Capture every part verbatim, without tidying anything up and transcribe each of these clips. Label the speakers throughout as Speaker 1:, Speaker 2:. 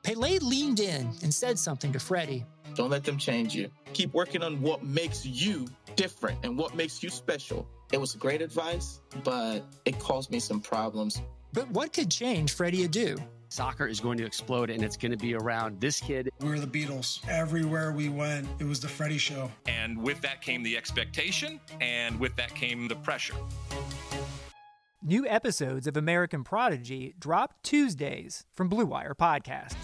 Speaker 1: Pele leaned in and said something to Freddie.
Speaker 2: Don't let them change you. Keep working on what makes you different and what makes you special. It was great advice, but it caused me some problems.
Speaker 1: But what could change Freddie Adu?
Speaker 3: Soccer is going to explode, and it's going to be around this kid.
Speaker 4: We were the Beatles. Everywhere we went, it was the Freddie Show.
Speaker 5: And with that came the expectation, and with that came the pressure.
Speaker 6: New episodes of American Prodigy drop Tuesdays from Blue Wire Podcasts.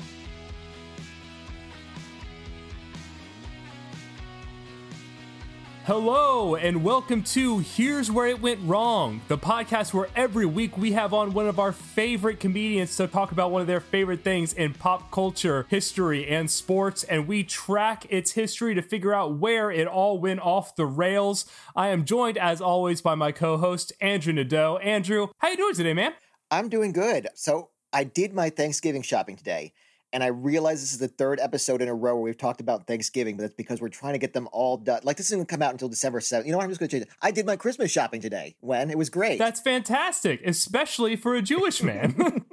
Speaker 7: Hello, and welcome to Here's Where It Went Wrong, the podcast where every week we have on one of our favorite comedians to talk about one of their favorite things in pop culture, history, and sports, and we track its history to figure out where it all went off the rails. I am joined, as always, by my co-host, Andrew Nadeau. Andrew, how you doing today, man?
Speaker 8: I'm doing good. So I did my Thanksgiving shopping today. And I realize this is the third episode in a row where we've talked about Thanksgiving, but that's because we're trying to get them all done. Like, this isn't going to come out until December seventh. You know what? I'm just going to change it. I did my Christmas shopping today, When It was great.
Speaker 7: That's fantastic, especially for a Jewish man.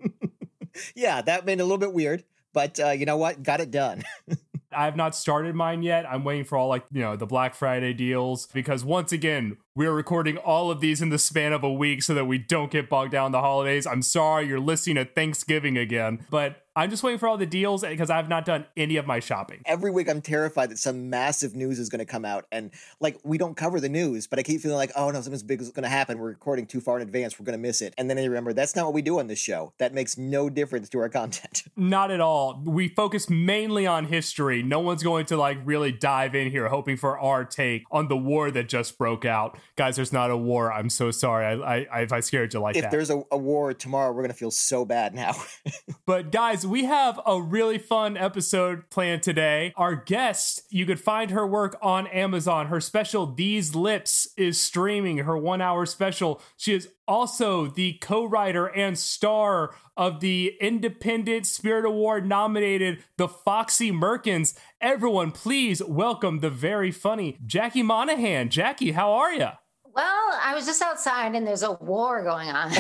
Speaker 8: Yeah, that made it a little bit weird, but uh, you know what? Got it done.
Speaker 7: I have not started mine yet. I'm waiting for all, like, you know, the Black Friday deals, because once again, we're recording all of these in the span of a week so that we don't get bogged down in the holidays. I'm sorry you're listening at Thanksgiving again, but I'm just waiting for all the deals because I've not done any of my shopping.
Speaker 8: Every week I'm terrified that some massive news is going to come out, and like, we don't cover the news, but I keep feeling like, oh no, something big is going to happen. We're recording too far in advance. We're going to miss it. And then I remember that's not what we do on this show. That makes no difference to our content.
Speaker 7: Not at all. We focus mainly on history. No one's going to like really dive in here hoping for our take on the war that just broke out. Guys, there's not a war. I'm so sorry. I, I, if I scared you like
Speaker 8: if
Speaker 7: that. If
Speaker 8: there's a, a war tomorrow, we're going to feel so bad now.
Speaker 7: But guys, we have a really fun episode planned today. Our guest, you could find her work on Amazon. Her special, These Lips, is streaming, her one-hour special. She is also the co-writer and star of the Independent Spirit Award nominated The Foxy Merkins. Everyone, please welcome the very funny Jackie Monahan. Jackie, how are you?
Speaker 9: Well, I was just outside and there's a war going on.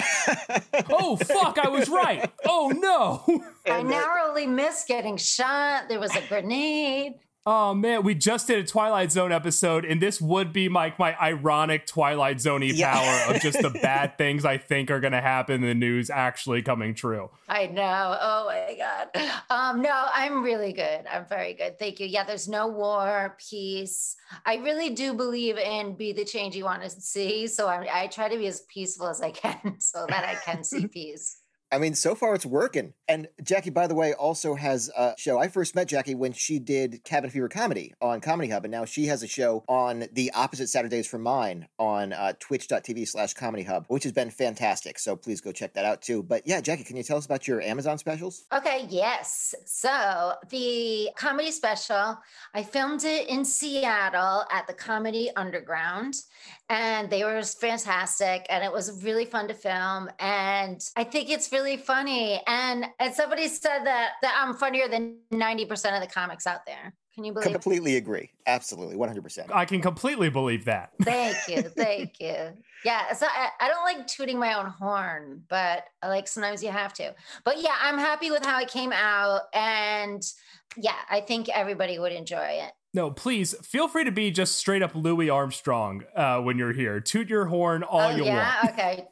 Speaker 7: Oh, fuck, I was right. Oh, no.
Speaker 9: I narrowly missed getting shot. There was a grenade.
Speaker 7: Oh, man, we just did a Twilight Zone episode, and this would be my, my ironic Twilight Zone-y
Speaker 8: yeah.
Speaker 7: power of just the bad things I think are going to happen in the news actually coming true.
Speaker 9: I know. Oh, my God. Um, no, I'm really good. I'm very good. Thank you. Yeah, there's no war, peace. I really do believe in be the change you want to see, so I, I try to be as peaceful as I can so that I can see peace.
Speaker 8: I mean, so far it's working. And Jackie, by the way, also has a show. I first met Jackie when she did Cabin Fever Comedy on Comedy Hub, and now she has a show on the opposite Saturdays from mine on uh, twitch.tv slash Comedy Hub, which has been fantastic. So please go check that out too. But yeah, Jackie, can you tell us about your Amazon specials?
Speaker 9: Okay, yes. So the comedy special, I filmed it in Seattle at the Comedy Underground, and they were fantastic, and it was really fun to film. And I think it's really really funny. And, and somebody said that, that I'm funnier than ninety percent of the comics out there. Can you believe
Speaker 8: Completely it? agree. Absolutely. one hundred percent.
Speaker 7: I can completely believe that.
Speaker 9: Thank you. Thank you. Yeah. So I, I don't like tooting my own horn, but I like sometimes you have to. But yeah, I'm happy with how it came out. And yeah, I think everybody would enjoy it.
Speaker 7: No, please feel free to be just straight up Louis Armstrong uh, when you're here. Toot your horn all
Speaker 9: oh,
Speaker 7: you
Speaker 9: yeah?
Speaker 7: want.
Speaker 9: Okay.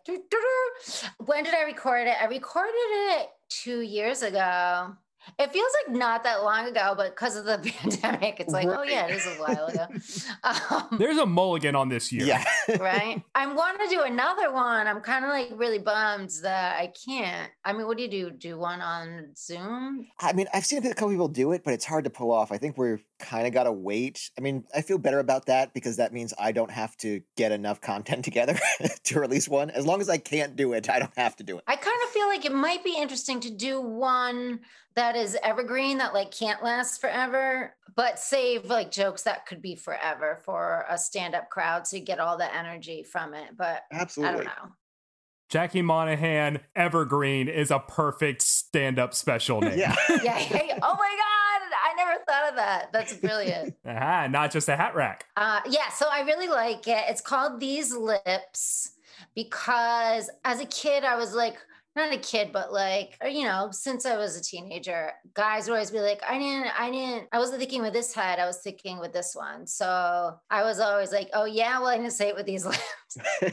Speaker 9: When did I record it? I recorded it two years ago. It feels like not that long ago, but because of the pandemic, it's like, right. oh yeah, it is a while ago. Um,
Speaker 7: There's a mulligan on this year.
Speaker 8: Yeah.
Speaker 9: Right? I want to do another one. I'm kind of like really bummed that I can't. I mean, what do you do? Do one on Zoom?
Speaker 8: I mean, I've seen a couple people do it, but it's hard to pull off. I think we're kind of got to wait. I mean, I feel better about that because that means I don't have to get enough content together to release one. As long as I can't do it, I don't have to do it.
Speaker 9: I kind of feel like it might be interesting to do one that is evergreen, that like can't last forever, but save like jokes that could be forever for a stand-up crowd so you get all the energy from it. But
Speaker 8: absolutely,
Speaker 9: I don't know.
Speaker 7: Jackie Monahan Evergreen is a perfect stand-up special name.
Speaker 8: Yeah.
Speaker 9: Yeah. Hey, oh my God, I never thought of that. That's brilliant.
Speaker 7: Aha, not just a hat rack.
Speaker 9: Uh, yeah, so I really like it. It's called These Lips because as a kid, I was like not a kid, but like, or, you know, since I was a teenager, guys would always be like, I didn't, I didn't, I wasn't thinking with this head, I was thinking with this one. So I was always like, oh yeah, well, I didn't say it with these lips.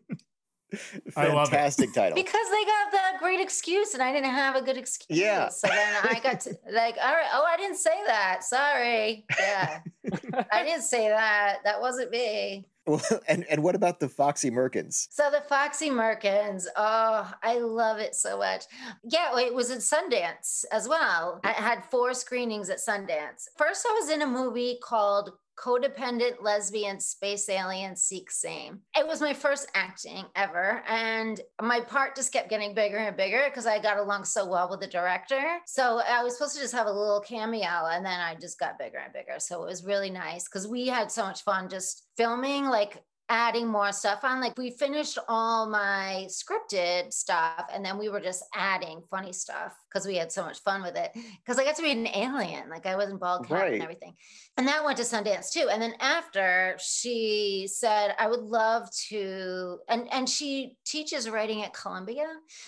Speaker 8: Fantastic title.
Speaker 9: Because they got the great excuse and I didn't have a good excuse.
Speaker 8: Yeah.
Speaker 9: So then I got to like, all right, oh, I didn't say that. Sorry. Yeah. I didn't say that. That wasn't me.
Speaker 8: Well, and, and what about the Foxy Merkins?
Speaker 9: So the Foxy Merkins, oh, I love it so much. Yeah, it was at Sundance as well. I had four screenings at Sundance. First, I was in a movie called Codependent Lesbian Space Alien Seek Same. It was my first acting ever. And my part just kept getting bigger and bigger because I got along so well with the director. So I was supposed to just have a little cameo and then I just got bigger and bigger. So it was really nice because we had so much fun just filming, like adding more stuff on. Like we finished all my scripted stuff and then we were just adding funny stuff because we had so much fun with it. Because I got to be an alien, like I was in bald cap
Speaker 8: right.
Speaker 9: and everything. And that went to Sundance too. And then after, she said, I would love to, and, and she teaches writing at Columbia.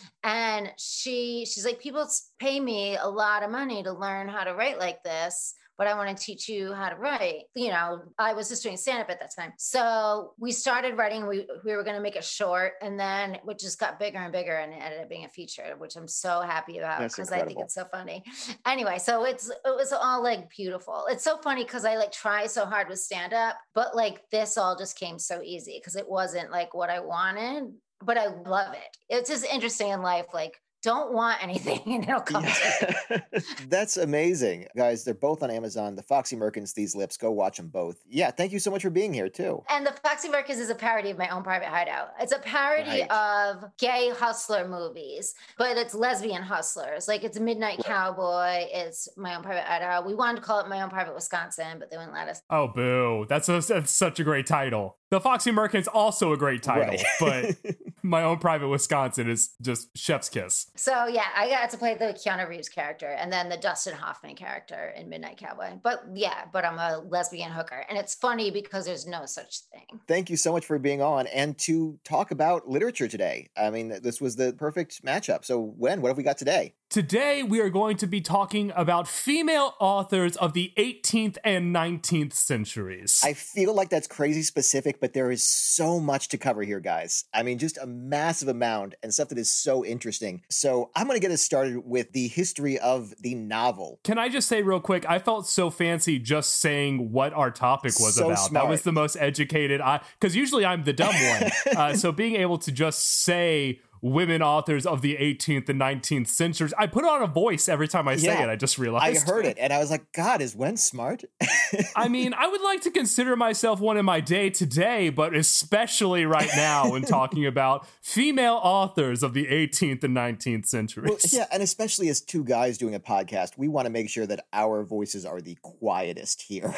Speaker 9: And she she's like, people pay me a lot of money to learn how to write like this, but I want to teach you how to write. You know, I was just doing stand-up at that time. So we started writing, we, we were going to make a short, and then it just got bigger and bigger and it ended up being a feature, which I'm so happy about because I think it's so funny. Anyway, so it's it was all like beautiful. It's so funny because I like try so hard with stand-up, but like this all just came so easy because it wasn't like what I wanted, but I love it. It's just interesting in life, like, don't want anything and it'll come yeah. to you.
Speaker 8: That's amazing. Guys, they're both on Amazon. The Foxy Merkins, These Lips. Go watch them both. Yeah, thank you so much for being here, too.
Speaker 9: And the Foxy Merkins is a parody of My Own Private Hideout. It's a parody
Speaker 8: right.
Speaker 9: of gay hustler movies, but it's lesbian hustlers. Like it's Midnight right. Cowboy. It's My Own Private Hideout. We wanted to call it My Own Private Wisconsin, but they wouldn't let us.
Speaker 7: Oh, boo. That's, a, that's such a great title. The Foxy Merkins also a great title, right. but My Own Private Wisconsin is just chef's kiss.
Speaker 9: So yeah, I got to play the Keanu Reeves character and then the Dustin Hoffman character in Midnight Cowboy. But yeah, but I'm a lesbian hooker. And it's funny because there's no such thing.
Speaker 8: Thank you so much for being on and to talk about literature today. I mean, this was the perfect matchup. So when, what have we got today?
Speaker 7: Today, we are going to be talking about female authors of the eighteenth and nineteenth centuries.
Speaker 8: I feel like that's crazy specific, but there is so much to cover here, guys. I mean, just a massive amount and stuff that is so interesting. So I'm going to get us started with the history of the novel.
Speaker 7: Can I just say real quick, I felt so fancy just saying what our topic was
Speaker 8: so
Speaker 7: about.
Speaker 8: Smart.
Speaker 7: That was the most educated, I because usually I'm the dumb one. uh, so being able to just say women authors of the eighteenth and nineteenth centuries. I put on a voice every time I say
Speaker 8: yeah,
Speaker 7: it. I just realized.
Speaker 8: I heard it and I was like, God, is Wen smart?
Speaker 7: I mean, I would like to consider myself one in my day to day, but especially right now when talking about female authors of the eighteenth and nineteenth centuries.
Speaker 8: Well, yeah, and especially as two guys doing a podcast, we want to make sure that our voices are the quietest here.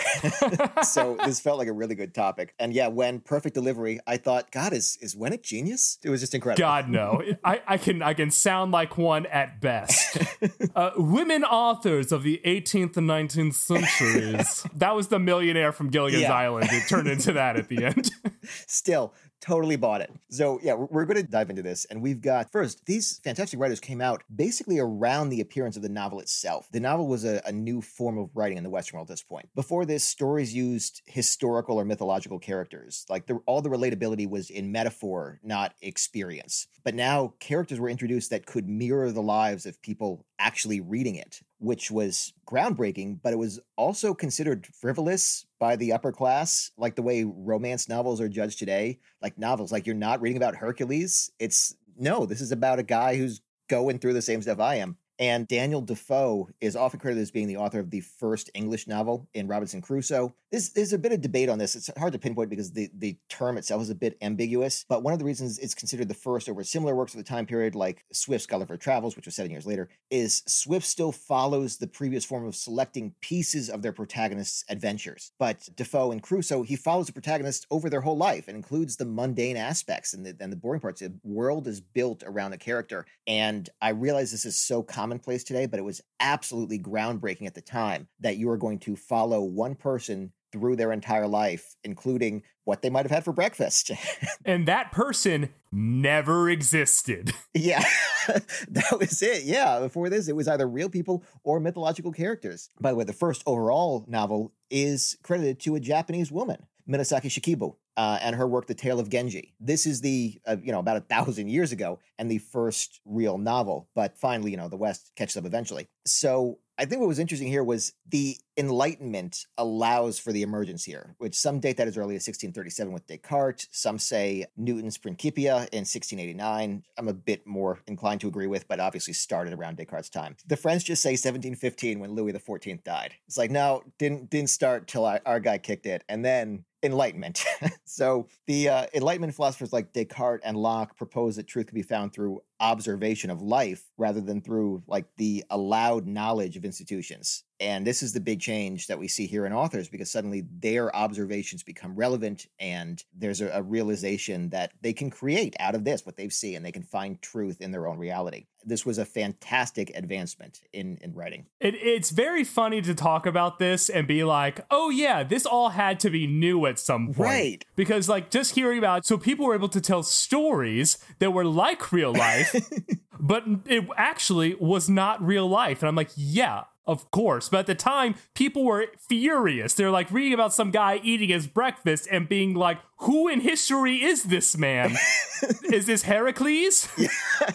Speaker 8: So this felt like a really good topic. And yeah, Wen, perfect delivery. I thought, God, is, is Wen a genius? It was just incredible.
Speaker 7: God, no. I, I can I can sound like one at best. Uh, women authors of the eighteenth and nineteenth centuries. That was the millionaire from Gilligan's
Speaker 8: yeah.
Speaker 7: Island. It turned into that at the end.
Speaker 8: Still, totally bought it. So yeah, we're going to dive into this. And we've got, first, these fantastic writers came out basically around the appearance of the novel itself. The novel was a, a new form of writing in the Western world at this point. Before this, stories used historical or mythological characters. Like the, all the relatability was in metaphor, not experience. But now characters were introduced that could mirror the lives of people actually reading it, which was groundbreaking, but it was also considered frivolous by the upper class, like the way romance novels are judged today. Like novels, like you're not reading about Hercules. It's, no, this is about a guy who's going through the same stuff I am. And Daniel Defoe is often credited as being the author of the first English novel in Robinson Crusoe. There's, there's a bit of debate on this. It's hard to pinpoint because the, the term itself is a bit ambiguous. But one of the reasons it's considered the first over similar works of the time period, like Swift's Gulliver Travels, which was seven years later, is Swift still follows the previous form of selecting pieces of their protagonists' adventures. But Defoe and Crusoe, he follows the protagonist over their whole life and includes the mundane aspects and the, and the boring parts. The world is built around the character. And I realize this is so commonplace today, but it was absolutely groundbreaking at the time that you are going to follow one person through their entire life, including what they might have had for breakfast.
Speaker 7: And that person never existed.
Speaker 8: Yeah, that was it. Yeah, before this, it was either real people or mythological characters. By the way, the first overall novel is credited to a Japanese woman, Minosaki Shikibu, uh, and her work, The Tale of Genji. This is the, uh, you know, about a thousand years ago, and the first real novel. But finally, you know, the West catches up eventually. So I think what was interesting here was the Enlightenment allows for the emergence here, which some date that as early as sixteen thirty-seven with Descartes. Some say Newton's Principia in sixteen eighty-nine. I'm a bit more inclined to agree with, but obviously started around Descartes' time. The French just say seventeen fifteen when Louis the fourteenth died. It's like, no, didn't didn't start till our, our guy kicked it. And then Enlightenment. So the uh, Enlightenment philosophers like Descartes and Locke propose that truth can be found through observation of life rather than through like the allowed knowledge of institutions. And this is the big change that we see here in authors, because suddenly their observations become relevant, and there's a, a realization that they can create out of this what they've seen, and they can find truth in their own reality. This was a fantastic advancement in, in writing.
Speaker 7: It, it's very funny to talk about this and be like, oh yeah, this all had to be new at some point.
Speaker 8: Right.
Speaker 7: Because like just hearing about, so people were able to tell stories that were like real life, but it actually was not real life. And I'm like, yeah, of course. But at the time, people were furious. They're like reading about some guy eating his breakfast and being like, who in history is this man? Is this Heracles? Yeah.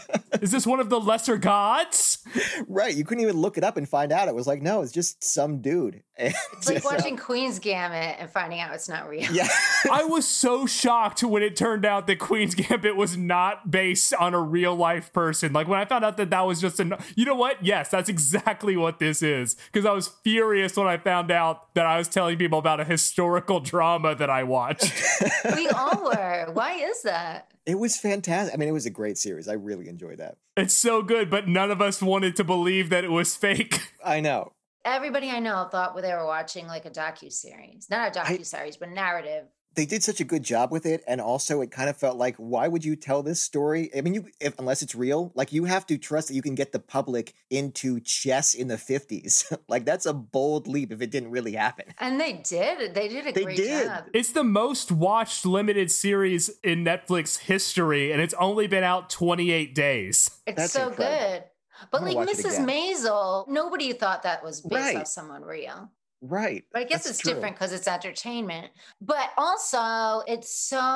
Speaker 7: Is this one of the lesser gods?
Speaker 8: Right. You couldn't even look it up and find out. It was like, no, it's just some dude. And
Speaker 9: it's like
Speaker 8: just,
Speaker 9: watching
Speaker 8: uh,
Speaker 9: Queen's Gambit and finding out it's not real.
Speaker 8: Yeah.
Speaker 7: I was so shocked when it turned out that Queen's Gambit was not based on a real life person. Like when I found out that that was just an, you know what? Yes, that's exactly what this is. Because I was furious when I found out that I was telling people about a historical drama that I watched.
Speaker 9: We all were. Why is that?
Speaker 8: It was fantastic. I mean, it was a great series. I really enjoyed that.
Speaker 7: It's so good, but none of us wanted to believe that it was fake.
Speaker 8: I know.
Speaker 9: Everybody I know thought they were watching like a docuseries. Not a docuseries, but narrative.
Speaker 8: They did such a good job with it, and also it kind of felt like, why would you tell this story? I mean, you if, unless it's real, like you have to trust that you can get the public into chess in the fifties. Like that's a bold leap if it didn't really happen.
Speaker 9: And they did. They did a
Speaker 8: they
Speaker 9: great
Speaker 8: did.
Speaker 9: job.
Speaker 7: It's the most watched limited series in Netflix history, and it's only been out twenty-eight days.
Speaker 9: It's
Speaker 8: That's
Speaker 9: so
Speaker 8: incredible.
Speaker 9: good. But like Missus Maisel, nobody thought that was based
Speaker 8: Right.
Speaker 9: off someone real.
Speaker 8: Right.
Speaker 9: But I guess
Speaker 8: That's
Speaker 9: it's
Speaker 8: true.
Speaker 9: different because it's entertainment. But also, it's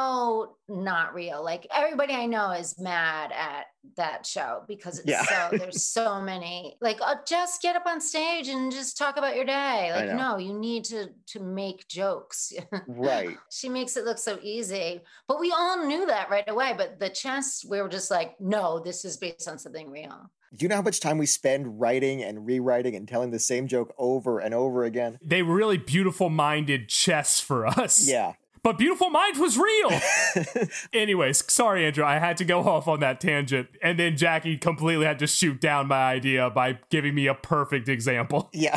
Speaker 9: so not real. Like everybody I know is mad at that show because it's
Speaker 8: Yeah.
Speaker 9: so there's so many. Like, oh, just get up on stage and just talk about your day. Like,
Speaker 8: know.
Speaker 9: no, you need to to make jokes.
Speaker 8: Right.
Speaker 9: She makes it look so easy. But we all knew that right away. But the chess, we were just like, no, this is based on something real.
Speaker 8: Do you know how much time we spend writing and rewriting and telling the same joke over and over again?
Speaker 7: They really beautiful minded chess for us.
Speaker 8: Yeah.
Speaker 7: But Beautiful Mind was real. Anyways, sorry, Andrew. I had to go off on that tangent. And then Jackie completely had to shoot down my idea by giving me a perfect example.
Speaker 8: Yeah.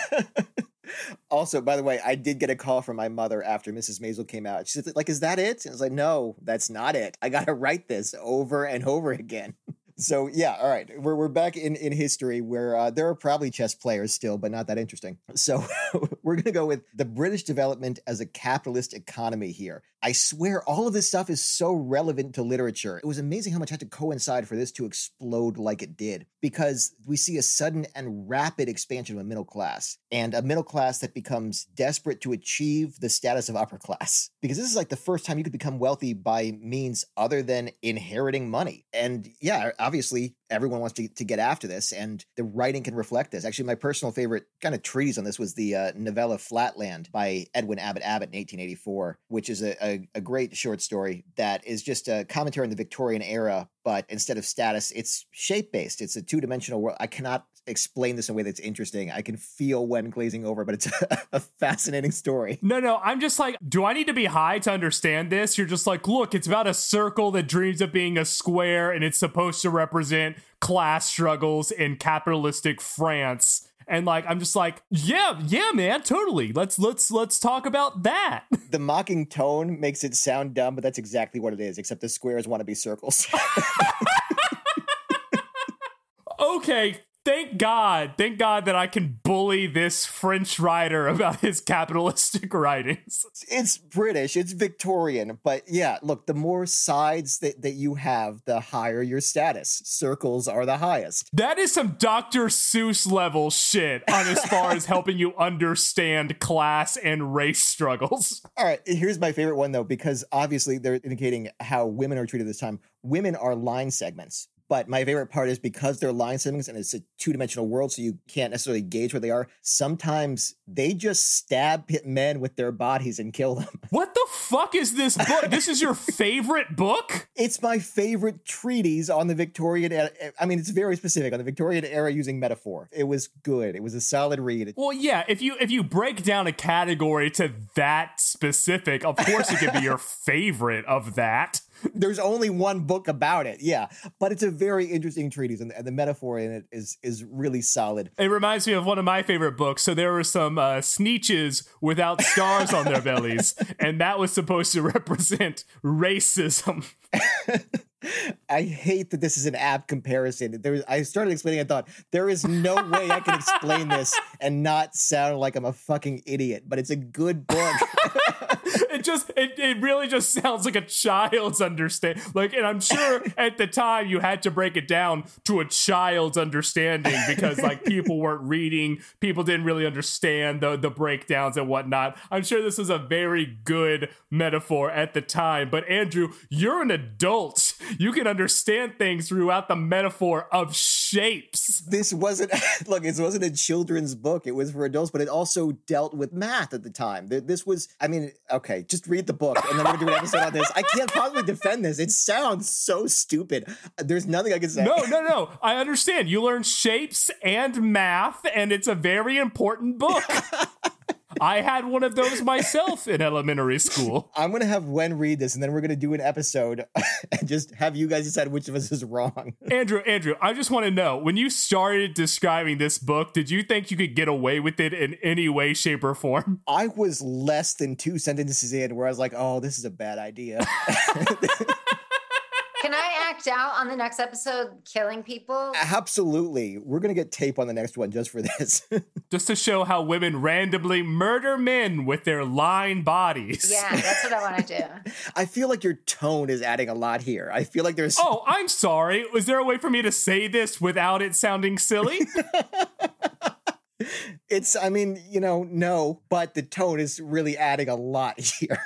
Speaker 8: Also, by the way, I did get a call from my mother after Missus Maisel came out. She said, like, is that it? And I was like, no, that's not it. I got to write this over and over again. So, yeah, all right. We're we're back in, in history where uh, there are probably chess players still, but not that interesting. So we're going to go with the British development as a capitalist economy here. I swear all of this stuff is so relevant to literature. It was amazing how much had to coincide for this to explode like it did, because we see a sudden and rapid expansion of a middle class, and a middle class that becomes desperate to achieve the status of upper class. Because this is like the first time you could become wealthy by means other than inheriting money. And yeah, obviously everyone wants to, to get after this, and the writing can reflect this. Actually, my personal favorite kind of treatise on this was the uh, novella Flatland by Edwin Abbott Abbott in eighteen eighty-four, which is a, a, a great short story that is just a commentary on the Victorian era, but instead of status, it's shape-based. It's a two-dimensional world. I cannot explain this in a way that's interesting. I can feel when glazing over, but it's a, a fascinating story.
Speaker 7: No, no, I'm just like, do I need to be high to understand this? You're just like, look, it's about a circle that dreams of being a square, and it's supposed to represent class struggles in capitalistic France. And like, I'm just like, yeah, yeah, man, totally. Let's let's let's talk about that.
Speaker 8: The mocking tone makes it sound dumb, but that's exactly what it is, except the squares want to be circles.
Speaker 7: Okay, Thank God, thank God that I can bully this French writer about his capitalistic writings.
Speaker 8: It's British, it's Victorian, but yeah, look, the more sides that, that you have, the higher your status. Circles are the highest.
Speaker 7: That is some Doctor Seuss level shit on as far as helping you understand class and race struggles.
Speaker 8: All right, here's my favorite one, though, because obviously they're indicating how women are treated this time. Women are line segments. But my favorite part is because they're line segments and it's a two-dimensional world, so you can't necessarily gauge where they are. Sometimes they just stab men with their bodies and kill them.
Speaker 7: What the fuck is this book? This is your favorite book?
Speaker 8: It's my favorite treatise on the Victorian era. I mean, it's very specific on the Victorian era using metaphor. It was good. It was a solid read.
Speaker 7: Well, yeah, if you if you break down a category to that specific, of course it could be your favorite of that.
Speaker 8: There's only one book about it, yeah. But it's a very interesting treatise, and, and the metaphor in it is is really solid.
Speaker 7: It reminds me of one of my favorite books. So there were some uh, sneeches without stars on their bellies, and that was supposed to represent racism.
Speaker 8: I hate that this is an apt comparison. There, I started explaining, I thought, there is no way I can explain this and not sound like I'm a fucking idiot, but it's a good book.
Speaker 7: It just, it, it really just sounds like a child's understanding. Like, and I'm sure at the time you had to break it down to a child's understanding because like people weren't reading, people didn't really understand the, the breakdowns and whatnot. I'm sure this was a very good metaphor at the time, but Andrew, you're an adult. You can understand things throughout the metaphor of shapes.
Speaker 8: This wasn't, look, it wasn't a children's book. It was for adults, but it also dealt with math at the time. This was, I mean, okay, just read the book and then we're going to do an episode on this. I can't possibly defend this. It sounds so stupid. There's nothing I can say.
Speaker 7: No, no, no. I understand. You learn shapes and math, and it's a very important book. I had one of those myself in elementary school.
Speaker 8: I'm going to have Wen read this, and then we're going to do an episode and just have you guys decide which of us is wrong.
Speaker 7: Andrew, Andrew, I just want to know, when you started describing this book, did you think you could get away with it in any way, shape, or form?
Speaker 8: I was less than two sentences in where I was like, oh, this is a bad idea.
Speaker 9: Can I act out on the next episode killing people?
Speaker 8: Absolutely. We're going to get tape on the next one just for this.
Speaker 7: Just to show how women randomly murder men with their line bodies.
Speaker 9: Yeah, that's what I want to do.
Speaker 8: I feel like your tone is adding a lot here. I feel like there's...
Speaker 7: Oh, I'm sorry. Was there a way for me to say this without it sounding silly?
Speaker 8: It's, I mean, you know, no, but the tone is really adding a lot here.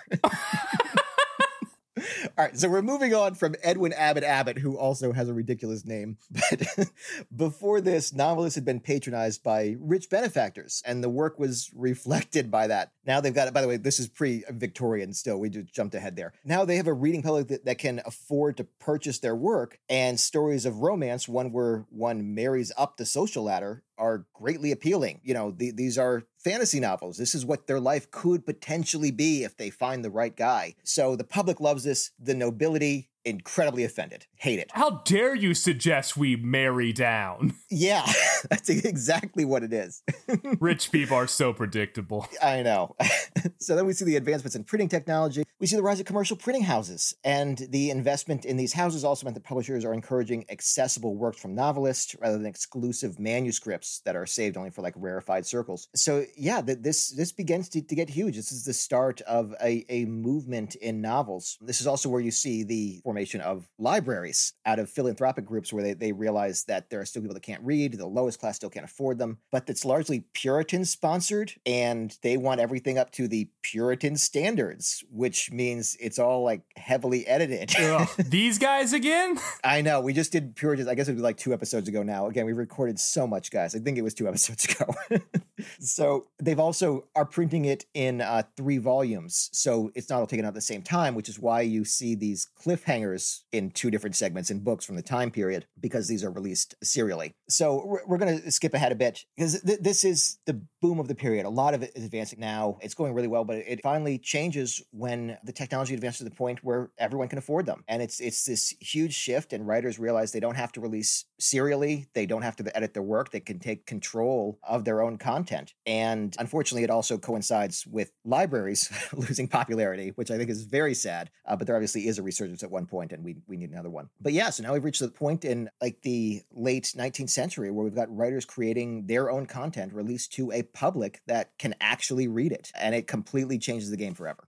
Speaker 8: All right, so we're moving on from Edwin Abbott Abbott, who also has a ridiculous name. But before this, novelists had been patronized by rich benefactors, and the work was reflected by that. Now they've got it. By the way, this is pre-Victorian still. We just jumped ahead there. Now they have a reading public that, that can afford to purchase their work, and stories of romance, one where one marries up the social ladder, are greatly appealing. You know, the, these are fantasy novels. This is what their life could potentially be if they find the right guy. So the public loves this. The nobility, incredibly offended. Hate it.
Speaker 7: How dare you suggest we marry down?
Speaker 8: Yeah, that's exactly what it is.
Speaker 7: Rich people are so predictable.
Speaker 8: I know. So then we see the advancements in printing technology. We see the rise of commercial printing houses. And the investment in these houses also meant that publishers are encouraging accessible works from novelists rather than exclusive manuscripts that are saved only for like rarefied circles. So yeah, this this begins to, to get huge. This is the start of a, a movement in novels. This is also where you see the formation of libraries out of philanthropic groups where they, they realize that there are still people that can't read, the lowest class still can't afford them, but it's largely Puritan sponsored, and they want everything up to the Puritan standards, which means it's all like heavily edited.
Speaker 7: Ugh, these guys again?
Speaker 8: I know. We just did Puritans. I guess it was like two episodes ago now. Again, we recorded so much, guys. I think it was two episodes ago. So they've also are printing it in uh, three volumes. So it's not all taken out at the same time, which is why you see these cliffhangers in two different segments in books from the time period, because these are released serially. So we're, we're going to skip ahead a bit because th- this is the boom of the period. A lot of it is advancing now. It's going really well, but it finally changes when the technology advances to the point where everyone can afford them. And it's it's this huge shift, and writers realize they don't have to release serially. They don't have to edit their work. They can take control of their own content content. And unfortunately, it also coincides with libraries losing popularity, which I think is very sad. Uh, but there obviously is a resurgence at one point, and we we need another one. But yeah, so now we've reached the point in like the late nineteenth century where we've got writers creating their own content released to a public that can actually read it. And it completely changes the game forever.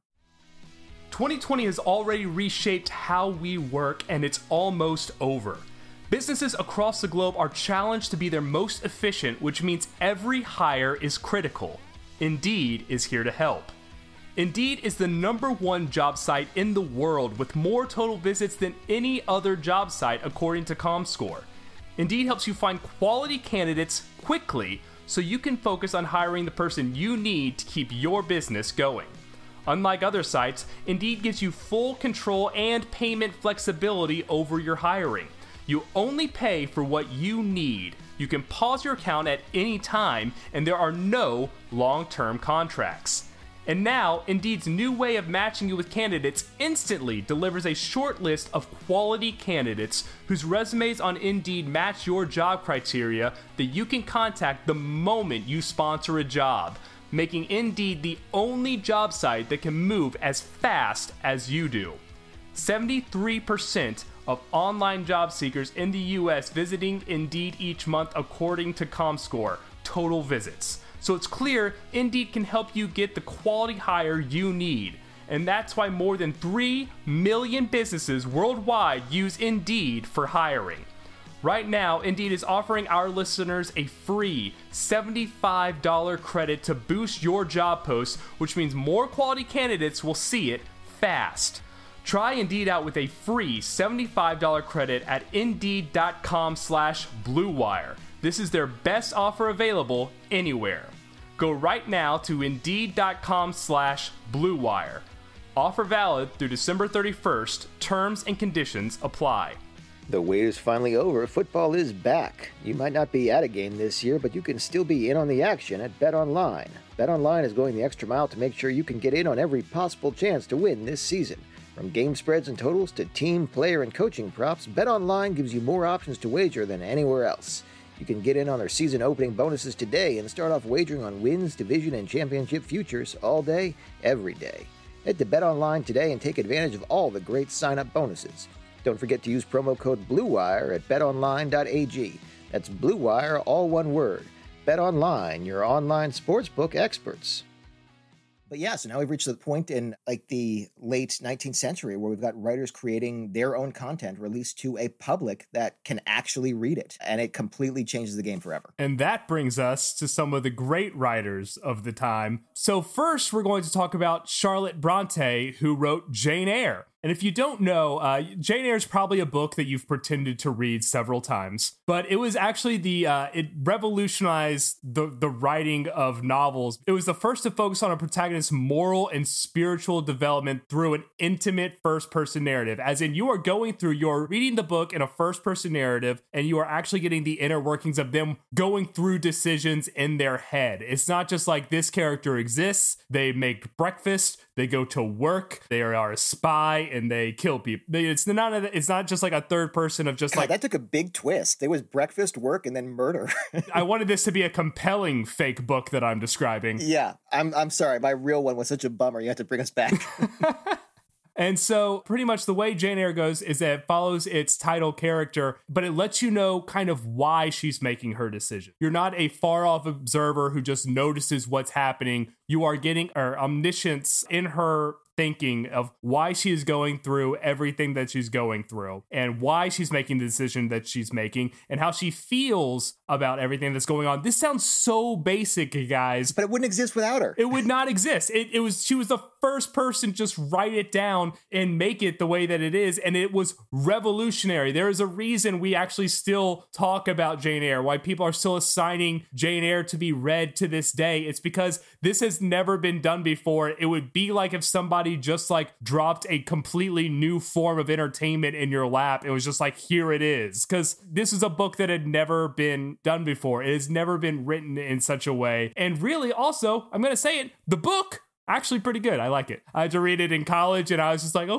Speaker 7: twenty twenty has already reshaped how we work, and it's almost over. Businesses across the globe are challenged to be their most efficient, which means every hire is critical. Indeed is here to help. Indeed is the number one job site in the world with more total visits than any other job site according to ComScore. Indeed helps you find quality candidates quickly so you can focus on hiring the person you need to keep your business going. Unlike other sites, Indeed gives you full control and payment flexibility over your hiring. You only pay for what you need. You can pause your account at any time, and there are no long-term contracts. And now, Indeed's new way of matching you with candidates instantly delivers a short list of quality candidates whose resumes on Indeed match your job criteria that you can contact the moment you sponsor a job, making Indeed the only job site that can move as fast as you do. seventy-three percent of online job seekers in the U S visiting Indeed each month according to ComScore, total visits. So it's clear Indeed can help you get the quality hire you need. And that's why more than three million businesses worldwide use Indeed for hiring. Right now, Indeed is offering our listeners a free seventy-five dollars credit to boost your job posts, which means more quality candidates will see it fast. Try Indeed out with a free seventy-five dollars credit at Indeed.com slash Blue Wire. This is their best offer available anywhere. Go right now to Indeed.com slash Blue Wire. Offer valid through December thirty-first. Terms and conditions apply.
Speaker 8: The wait is finally over. Football is back. You might not be at a game this year, but you can still be in on the action at BetOnline. BetOnline is going the extra mile to make sure you can get in on every possible chance to win this season. From game spreads and totals to team, player, and coaching props, BetOnline gives you more options to wager than anywhere else. You can get in on their season opening bonuses today and start off wagering on wins, division, and championship futures all day, every day. Head to BetOnline today and take advantage of all the great sign-up bonuses. Don't forget to use promo code BlueWire at bet online dot a g. That's BlueWire, all one word. BetOnline, your online sportsbook experts. But yeah, so now we've reached the point in like the late nineteenth century where we've got writers creating their own content released to a public that can actually read it. And it completely changes the game forever.
Speaker 7: And that brings us to some of the great writers of the time. So first, we're going to talk about Charlotte Bronte, who wrote Jane Eyre. And if you don't know, uh, Jane Eyre is probably a book that you've pretended to read several times, but it was actually the, uh, it revolutionized the, the writing of novels. It was the first to focus on a protagonist's moral and spiritual development through an intimate first-person narrative. As in, you are going through, you're reading the book in a first-person narrative, and you are actually getting the inner workings of them going through decisions in their head. It's not just like this character exists, they make breakfast, they go to work, they are a spy, and they kill people. It's not a, it's not just like a third person of just
Speaker 8: God,
Speaker 7: like...
Speaker 8: that took a big twist. There was breakfast, work, and then murder.
Speaker 7: I wanted this to be a compelling fake book that I'm describing.
Speaker 8: Yeah, I'm I'm sorry. My real one was such a bummer. You had to bring us back.
Speaker 7: And so pretty much the way Jane Eyre goes is that it follows its title character, but it lets you know kind of why she's making her decision. You're not a far off observer who just notices what's happening. You are getting her omniscience in her thinking of why she is going through everything that she's going through and why she's making the decision that she's making and how she feels about everything that's going on. This sounds so basic, guys.
Speaker 8: But it wouldn't exist without her.
Speaker 7: It would not exist. It, it was, she was the first person to just write it down and make it the way that it is. And it was revolutionary. There is a reason we actually still talk about Jane Eyre, why people are still assigning Jane Eyre to be read to this day. It's because this has never been done before. It would be like if somebody just like dropped a completely new form of entertainment in your lap. It was just like, here it is. Because this is a book that had never been done before. It has never been written in such a way. And really also, I'm going to say it, the book, actually pretty good. I like it. I had to read it in college and I was just like, okay,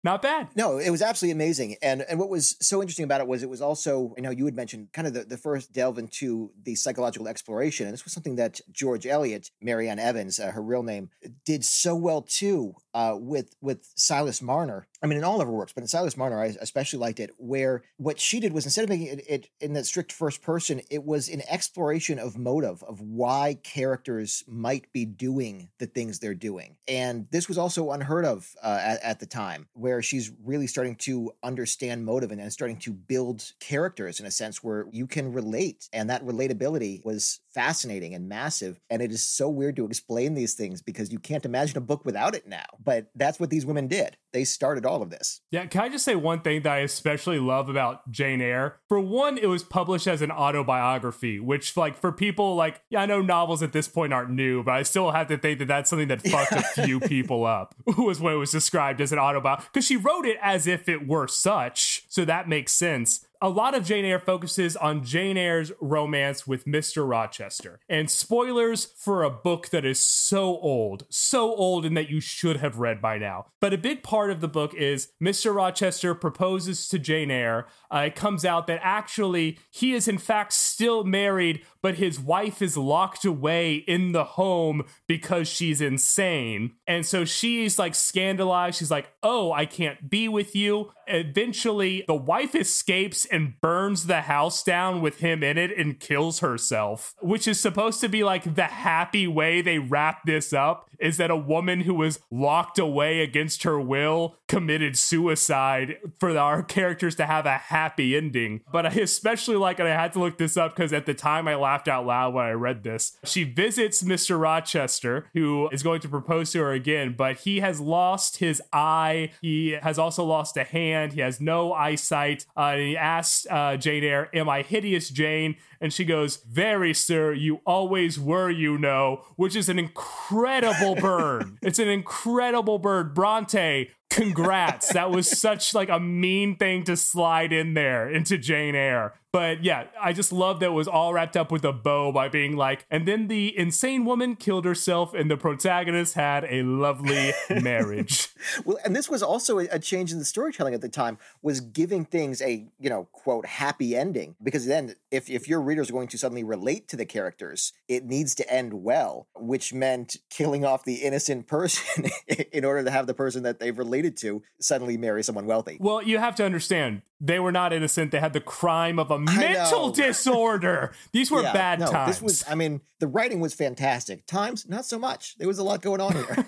Speaker 7: not bad.
Speaker 8: No, it was absolutely amazing. And and what was so interesting about it was it was also, I know you had mentioned kind of the, the first delve into the psychological exploration. And this was something that George Eliot, Marianne Evans, uh, her real name, did so well too uh, with, with Silas Marner. I mean, in all of her works, but in Silas Marner, I especially liked it, where what she did was instead of making it, it in that strict first person, it was an exploration of motive, of why characters might be doing the things they're doing. And this was also unheard of uh, at, at the time, where she's really starting to understand motive and, and starting to build characters in a sense where you can relate. And that relatability was fascinating and massive. And it is so weird to explain these things because you can't imagine a book without it now. But that's what these women did. They started all of this.
Speaker 7: Yeah, can I just say one thing that I especially love about Jane Eyre? For one, it was published as an autobiography, which, like, for people, like, yeah, I know novels at this point aren't new, but I still have to think that that's something that fucked a few people up, was when it was described as an autobiography. Because she wrote it as if it were such, so that makes sense. A lot of Jane Eyre focuses on Jane Eyre's romance with Mister Rochester. And spoilers for a book that is so old, so old in that you should have read by now. But a big part of the book is Mister Rochester proposes to Jane Eyre. Uh, it comes out that actually he is in fact still married, but his wife is locked away in the home because she's insane. And so she's like scandalized. She's like, oh, I can't be with you. Eventually, the wife escapes and burns the house down with him in it and kills herself, which is supposed to be like the happy way they wrap this up, is that a woman who was locked away against her will committed suicide for our characters to have a happy ending. But I especially like, and I had to look this up because at the time I laughed out loud when I read this. She visits Mister Rochester, who is going to propose to her again, but he has lost his eye. He has also lost a hand. He has no eyesight. Uh, and he asks uh, Jane Eyre, am I hideous, Jane? And she goes, very, sir, you always were, you know, which is an incredible burn. It's an incredible burn. Bronte, congrats. That was such like a mean thing to slide in there into Jane Eyre. But yeah, I just love that it was all wrapped up with a bow by being like, and then the insane woman killed herself and the protagonist had a lovely marriage.
Speaker 8: Well, and this was also a change in the storytelling at the time, was giving things a, you know, quote, happy ending. Because then if, if your readers are going to suddenly relate to the characters, it needs to end well, which meant killing off the innocent person in order to have the person that they've related to suddenly marry someone wealthy.
Speaker 7: Well, you have to understand, they were not innocent. They had the crime of a mental disorder. These were yeah, bad
Speaker 8: no,
Speaker 7: times.
Speaker 8: This was, I mean, the writing was fantastic. Times, not so much. There was a lot going on here.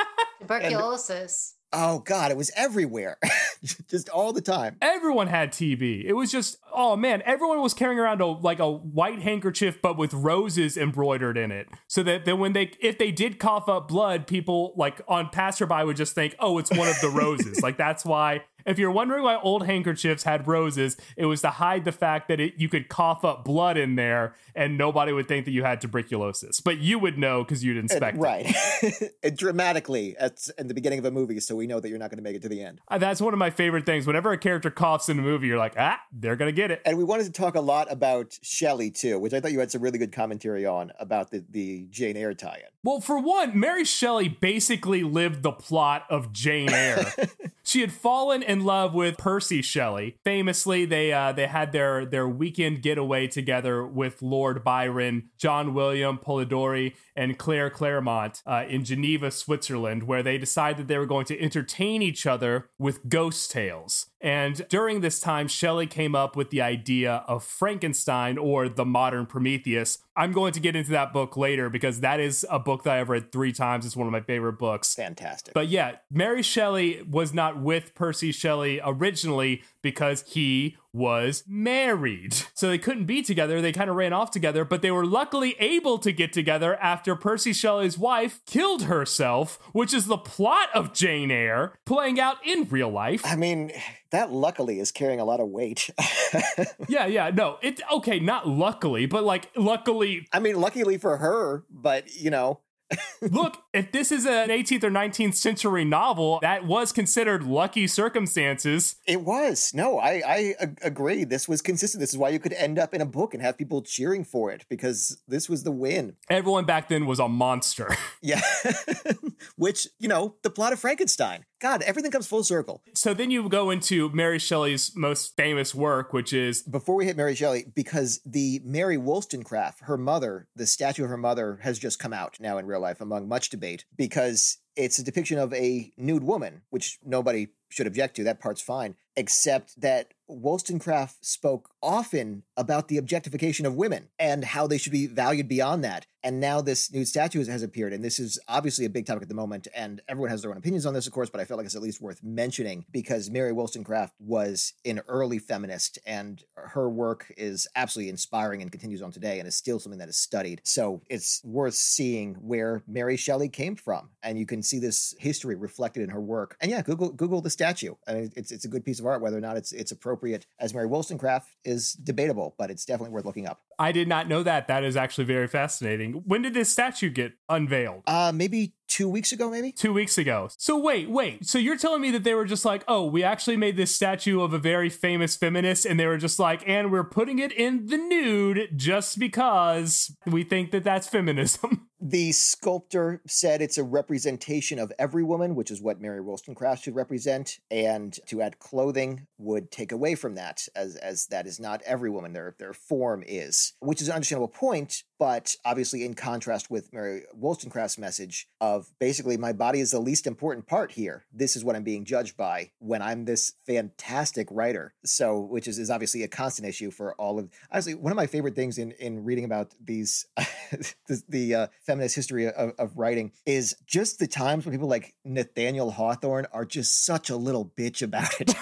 Speaker 9: Tuberculosis.
Speaker 8: And, oh, God, it was everywhere. Just all the time.
Speaker 7: Everyone had T B. It was just, oh, man, everyone was carrying around a, like a white handkerchief, but with roses embroidered in it. So that then when they, if they did cough up blood, people like on passerby would just think, oh, it's one of the roses. Like, that's why. If you're wondering why old handkerchiefs had roses, it was to hide the fact that it, you could cough up blood in there and nobody would think that you had tuberculosis. But you would know because you'd inspect
Speaker 8: and, right. it. Right. Dramatically at in the beginning of a movie, so we know that you're not going to make it to the end.
Speaker 7: Uh, that's one of my favorite things. Whenever a character coughs in a movie, you're like, ah, they're going to get it.
Speaker 8: And we wanted to talk a lot about Shelley, too, which I thought you had some really good commentary on about the, the Jane Eyre tie-in.
Speaker 7: Well, for one, Mary Shelley basically lived the plot of Jane Eyre. She had fallen in love with Percy Shelley. Famously, they uh, they had their, their weekend getaway together with Lord Byron, John William Polidori, and Claire Claremont uh, in Geneva, Switzerland, where they decided they were going to entertain each other with ghost tales. And during this time, Shelley came up with the idea of Frankenstein, or the modern Prometheus. I'm going to get into that book later because that is a book that I've read three times. It's one of my favorite books.
Speaker 8: Fantastic.
Speaker 7: But yeah, Mary Shelley was not with Percy Shelley originally because he was married. So they couldn't be together. They kind of ran off together, but they were luckily able to get together after Percy Shelley's wife killed herself, which is the plot of Jane Eyre playing out in real life.
Speaker 8: I mean, that luckily is carrying a lot of weight.
Speaker 7: yeah, yeah, no, it okay, not luckily, but like luckily.
Speaker 8: I mean, luckily for her, but you know.
Speaker 7: Look, if this is an eighteenth or nineteenth century novel, that was considered lucky circumstances.
Speaker 8: It was. No, I, I ag- agree. This was consistent. This is why you could end up in a book and have people cheering for it, because this was the win.
Speaker 7: Everyone back then was a monster.
Speaker 8: Yeah. Which, you know, the plot of Frankenstein. God, everything comes full circle.
Speaker 7: So then you go into Mary Shelley's most famous work, which is...
Speaker 8: Before we hit Mary Shelley, because the Mary Wollstonecraft, her mother, the statue of her mother has just come out now in real life among much debate, because it's a depiction of a nude woman, which nobody should object to. That part's fine, except that Wollstonecraft spoke often about the objectification of women and how they should be valued beyond that. And now this nude statue has, has appeared, and this is obviously a big topic at the moment, and everyone has their own opinions on this, of course, but I felt like it's at least worth mentioning because Mary Wollstonecraft was an early feminist, and her work is absolutely inspiring and continues on today and is still something that is studied. So it's worth seeing where Mary Shelley came from, and you can see this history reflected in her work. And yeah, Google Google the statue. I mean, it's it's a good piece of art. Whether or not it's it's appropriate as Mary Wollstonecraft is debatable, but it's definitely worth looking up.
Speaker 7: I did not know that. That is actually very fascinating. When did this statue get unveiled?
Speaker 8: Uh, maybe two weeks ago, maybe?
Speaker 7: Two weeks ago. So wait, wait. So you're telling me that they were just like, oh, we actually made this statue of a very famous feminist, and they were just like, and we're putting it in the nude just because we think that that's feminism.
Speaker 8: The sculptor said it's a representation of every woman, which is what Mary Wollstonecraft should represent, and to add clothing would take away from that, as as that is not every woman. Their their form is, which is an understandable point, but obviously in contrast with Mary Wollstonecraft's message of basically my body is the least important part here. This is what I'm being judged by when I'm this fantastic writer. So, which is, is obviously a constant issue for all of, honestly, one of my favorite things in, in reading about these, the, the uh, feminist history of, of writing is just the times when people like Nathaniel Hawthorne are just such a little bitch about it.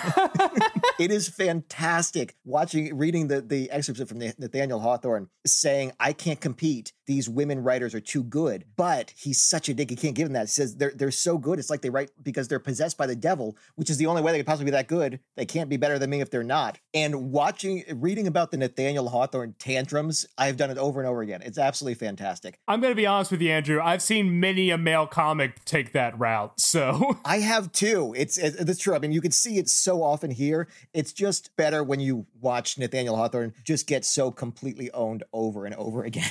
Speaker 8: It is fantastic watching, reading the, the excerpts from Nathaniel Hawthorne saying, I can't compete. These women writers are too good, but he's such a dick. He can't give them that. He says they're, they're so good. It's like they write because they're possessed by the devil, which is the only way they could possibly be that good. They can't be better than me if they're not. And watching, reading about the Nathaniel Hawthorne tantrums, I've done it over and over again. It's absolutely fantastic.
Speaker 7: I'm going to be honest with you, Andrew. I've seen many a male comic take that route. So
Speaker 8: I have too. It's, it's true. I mean, you can see it so often here. It's just better when you watch Nathaniel Hawthorne just get so completely owned over and over again.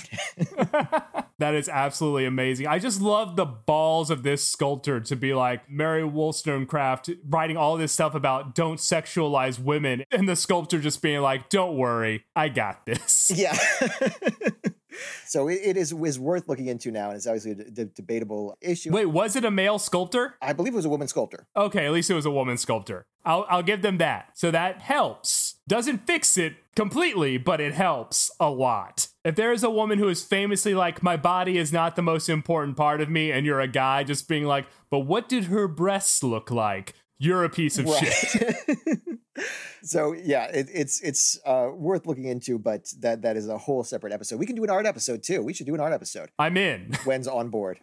Speaker 7: That is absolutely amazing. I just love the balls of this sculptor to be like Mary Wollstonecraft writing all this stuff about don't sexualize women, and the sculptor just being like, don't worry, I got this.
Speaker 8: Yeah. So it, it is, is worth looking into now, and it's obviously a d- debatable issue.
Speaker 7: Wait, was it a male sculptor?
Speaker 8: I believe it was a woman sculptor.
Speaker 7: Okay, at least it was a woman sculptor. I'll, I'll give them that. So that helps. Doesn't fix it completely, but it helps a lot. If there is a woman who is famously like, my body is not the most important part of me, and you're a guy just being like, but what did her breasts look like? You're a piece of right. shit.
Speaker 8: So yeah, it, it's it's uh, worth looking into, but that that is a whole separate episode. We can do an art episode too. We should do an art episode.
Speaker 7: I'm in.
Speaker 8: When's on board.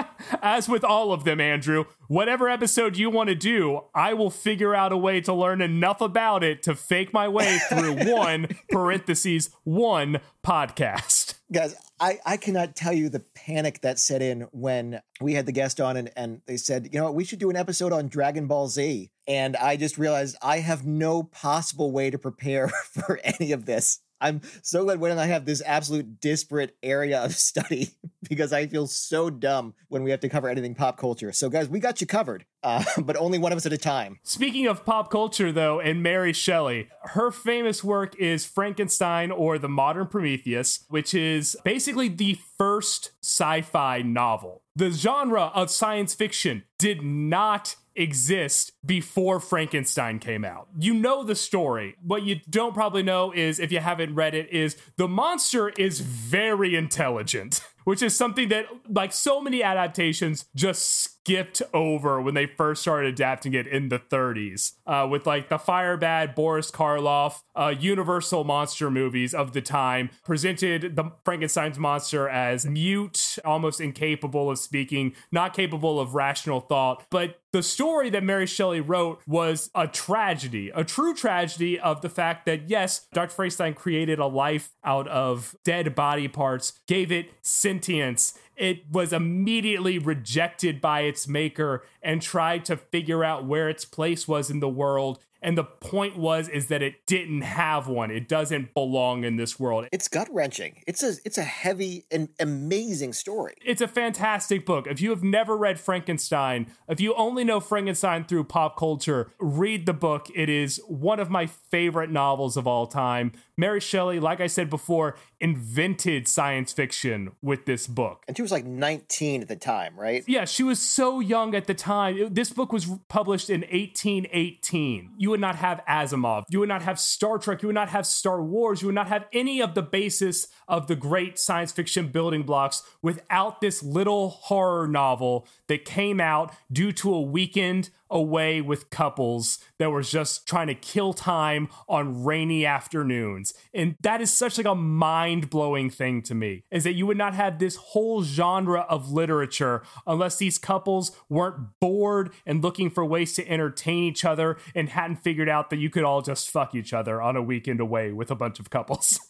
Speaker 7: As with all of them, Andrew, whatever episode you want to do, I will figure out a way to learn enough about it to fake my way through one, parentheses, one podcast.
Speaker 8: Guys, I, I cannot tell you the panic that set in when we had the guest on and, and they said, you know what, we should do an episode on Dragon Ball Z. And I just realized I have no possible way to prepare for any of this. I'm so glad when I have this absolute disparate area of study because I feel so dumb when we have to cover anything pop culture. So guys, we got you covered, uh, but only one of us at a time.
Speaker 7: Speaking of pop culture though, and Mary Shelley, her famous work is Frankenstein or The Modern Prometheus, which is basically the first sci-fi novel. The genre of science fiction did not exist before Frankenstein came out. You know the story. What you don't probably know is, if you haven't read it, is the monster is very intelligent, which is something that, like so many adaptations, just skipped over when they first started adapting it in the thirties. Uh, with like the Firebad, Boris Karloff, uh, Universal monster movies of the time presented the Frankenstein's monster as mute, almost incapable of speaking, not capable of rational thought. But the story that Mary Shelley wrote was a tragedy, a true tragedy of the fact that, yes, Doctor Frankenstein created a life out of dead body parts, gave it sentience. It was immediately rejected by its maker and tried to figure out where its place was in the world And the point was, is that it didn't have one. It doesn't belong in this world.
Speaker 8: It's gut-wrenching. It's a, it's a heavy and amazing story.
Speaker 7: It's a fantastic book. If you have never read Frankenstein, if you only know Frankenstein through pop culture, read the book. It is one of my favorite novels of all time. Mary Shelley, like I said before, invented science fiction with this book.
Speaker 8: And she was like nineteen at the time, right?
Speaker 7: Yeah, she was so young at the time. It- this book was published in eighteen eighteen. You would not have Asimov. You would not have Star Trek. You would not have Star Wars. You would not have any of the basis of the great science fiction building blocks without this little horror novel that came out due to a weekend away with couples that were just trying to kill time on rainy afternoons. And that is such like a mind-blowing thing to me, is that you would not have this whole genre of literature unless these couples weren't bored and looking for ways to entertain each other and hadn't figured out that you could all just fuck each other on a weekend away with a bunch of couples.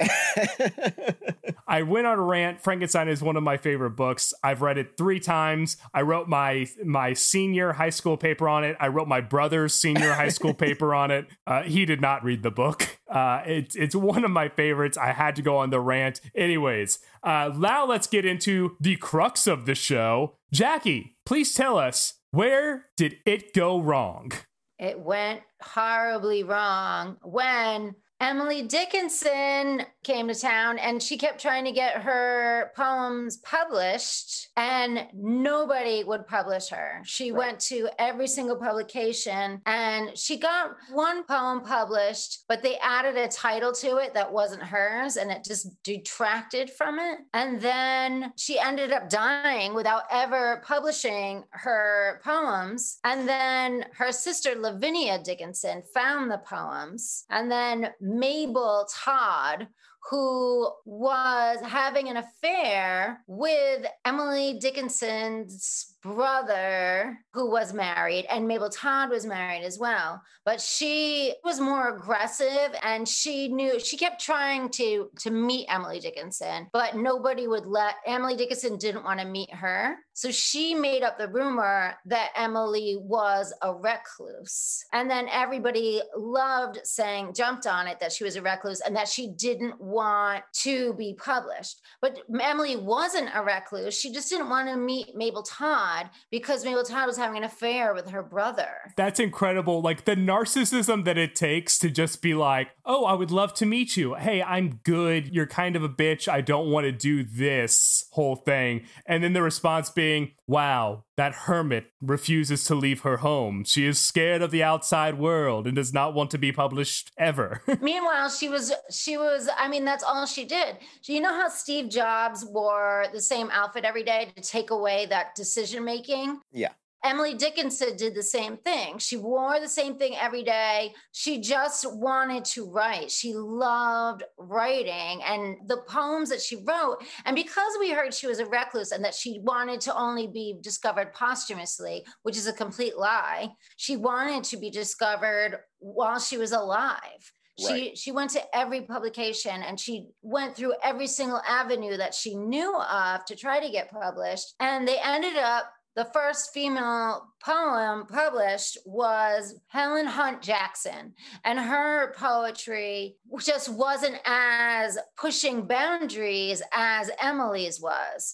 Speaker 7: I went on a rant. Frankenstein is one of my favorite books. I've read it three times. I wrote my my senior high school paper on it. I wrote my brother's senior high school paper on it. Uh, he did not read the book. Uh, it's it's one of my favorites. I had to go on the rant. Anyways, uh, now let's get into the crux of the show. Jackie, please tell us, where did it go wrong?
Speaker 9: It went horribly wrong when Emily Dickinson came to town and she kept trying to get her poems published and nobody would publish her. She right. went to every single publication and she got one poem published, but they added a title to it that wasn't hers and it just detracted from it. And then she ended up dying without ever publishing her poems. And then her sister Lavinia Dickinson found the poems, and then Mabel Todd, who was having an affair with Emily Dickinson's brother, who was married, and Mabel Todd was married as well. But she was more aggressive and she knew, she kept trying to, to meet Emily Dickinson, but nobody would let, Emily Dickinson didn't want to meet her. So she made up the rumor that Emily was a recluse. And then everybody loved saying, jumped on it, that she was a recluse and that she didn't want to be published. But Emily wasn't a recluse. She just didn't want to meet Mabel Todd because Mabel Todd was having an affair with her brother.
Speaker 7: That's incredible. Like the narcissism that it takes to just be like, oh, I would love to meet you. Hey, I'm good. You're kind of a bitch. I don't want to do this whole thing. And then the response being, wow, that hermit refuses to leave her home. She is scared of the outside world and does not want to be published ever.
Speaker 9: Meanwhile, she was, she was, I mean, that's all she did. So you know how Steve Jobs wore the same outfit every day to take away that decision making?
Speaker 8: Yeah.
Speaker 9: Emily Dickinson did the same thing. She wore the same thing every day. She just wanted to write. She loved writing and the poems that she wrote. And because we heard she was a recluse and that she wanted to only be discovered posthumously, which is a complete lie, she wanted to be discovered while she was alive. Right. She she went to every publication and she went through every single avenue that she knew of to try to get published. And they ended up, the first female poem published was Helen Hunt Jackson. And her poetry just wasn't as pushing boundaries as Emily's was.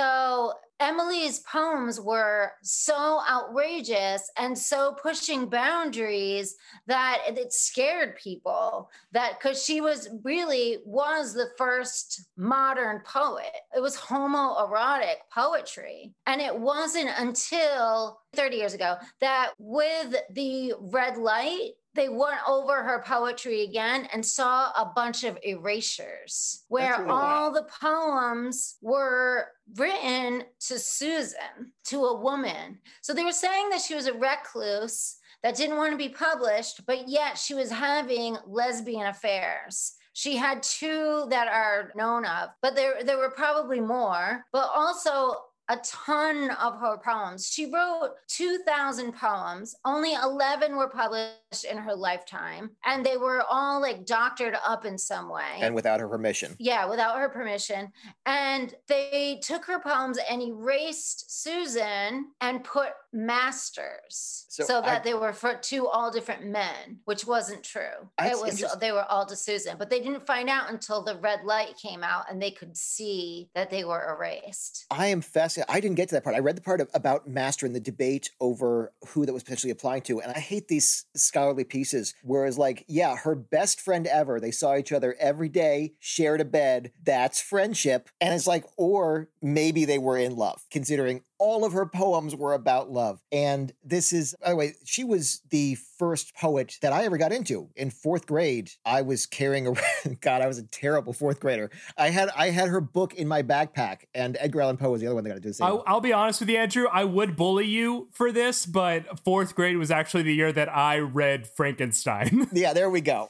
Speaker 9: So Emily's poems were so outrageous and so pushing boundaries that it scared people, that because she was really was the first modern poet. It was homoerotic poetry. And it wasn't until thirty years ago that with the red light, they went over her poetry again and saw a bunch of erasures where really all the poems were written to Susan, to a woman. So they were saying that she was a recluse that didn't want to be published, but yet she was having lesbian affairs. She had two that are known of, but there, there were probably more. But also, a ton of her poems. She wrote two thousand poems. Only eleven were published in her lifetime. And they were all like doctored up in some way.
Speaker 8: And without her permission.
Speaker 9: Yeah, without her permission. And they took her poems and erased Susan and put masters so, so that I, they were for two all different men, which wasn't true. It was they were all to Susan, but they didn't find out until the red light came out and they could see that they were erased.
Speaker 8: I am fascinated. I didn't get to that part. I read the part of, about master and the debate over who that was potentially applying to, and I hate these scholarly pieces where it's like, yeah, her best friend ever, they saw each other every day, shared a bed, that's friendship, and it's like, or maybe they were in love, considering all of her poems were about love. And this is, by the way, she was the first poet that I ever got into. In fourth grade, I was carrying around, God, I was a terrible fourth grader. I had I had her book in my backpack, and Edgar Allan Poe was the other one that got to do the same.
Speaker 7: I'll, I'll be honest with you, Andrew, I would bully you for this, but fourth grade was actually the year that I read Frankenstein.
Speaker 8: Yeah, there we go.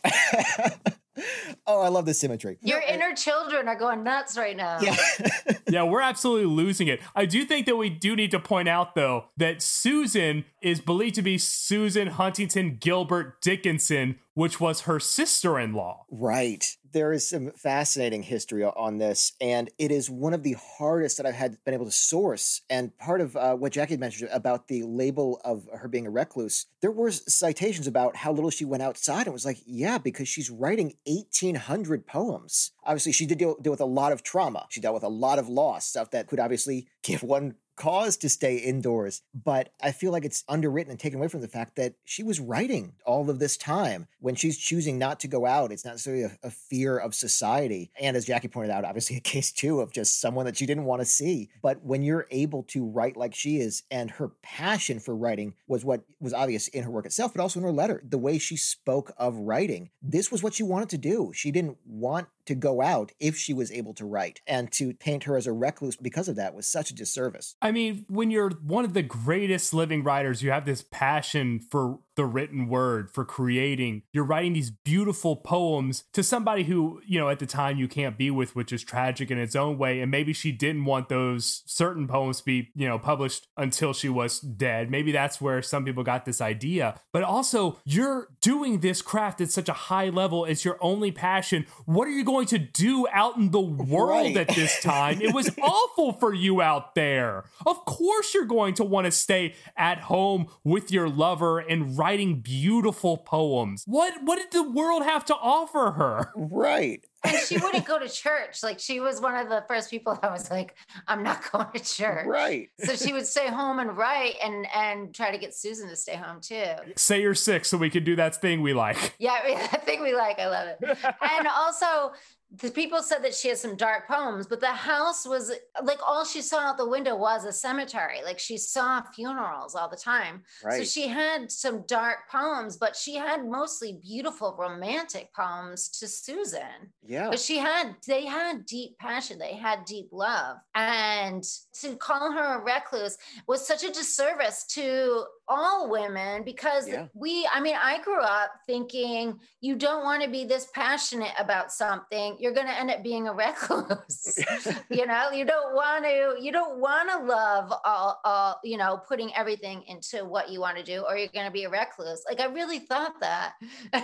Speaker 8: Oh, I love the symmetry.
Speaker 9: Your inner children are going nuts right now.
Speaker 8: Yeah.
Speaker 7: Yeah, we're absolutely losing it. I do think that we do need to point out, though, that Susan is believed to be Susan Huntington Gilbert Dickinson, which was her sister-in-law.
Speaker 8: Right. There is some fascinating history on this, and it is one of the hardest that I've had been able to source. And part of uh, what Jackie mentioned about the label of her being a recluse, there were citations about how little she went outside. It was like, yeah, because she's writing eighteen hundred poems. Obviously, she did deal, deal with a lot of trauma. She dealt with a lot of loss, stuff that could obviously give one cause to stay indoors. But I feel like it's underwritten and taken away from the fact that she was writing all of this time. When she's choosing not to go out, it's not necessarily a, a fear of society. And as Jackie pointed out, obviously a case too of just someone that she didn't want to see. But when you're able to write like she is, and her passion for writing was what was obvious in her work itself, but also in her letter, the way she spoke of writing, this was what she wanted to do. She didn't want to go out if she was able to write, and to paint her as a recluse because of that was such a disservice.
Speaker 7: I mean, when you're one of the greatest living writers, you have this passion for the written word, for creating. You're writing these beautiful poems to somebody who, you know, at the time you can't be with, which is tragic in its own way. And maybe she didn't want those certain poems to be, you know, published until she was dead. Maybe that's where some people got this idea. But also, you're doing this craft at such a high level. It's your only passion. What are you going to do out in the world right. at this time? It was awful for you out there. Of course you're going to want to stay at home with your lover and writing beautiful poems. What what did the world have to offer her?
Speaker 8: Right.
Speaker 9: And she wouldn't go to church. Like, she was one of the first people that was like, I'm not going to church.
Speaker 8: Right.
Speaker 9: So she would stay home and write and and try to get Susan to stay home too.
Speaker 7: Say you're sick so we can do that thing we like.
Speaker 9: Yeah, I mean, that thing we like. I love it. And also, the people said that she has some dark poems, but the house was like, all she saw out the window was a cemetery. Like, she saw funerals all the time.
Speaker 8: Right.
Speaker 9: So she had some dark poems, but she had mostly beautiful romantic poems to Susan.
Speaker 8: Yeah.
Speaker 9: But she had, they had deep passion. They had deep love. And to call her a recluse was such a disservice to all women, because
Speaker 8: yeah.
Speaker 9: we, I mean, I grew up thinking you don't want to be this passionate about something. You're going to end up being a recluse. You know, you don't want to, you don't want to love all, all, you know, putting everything into what you want to do, or you're going to be a recluse. Like, I really thought that.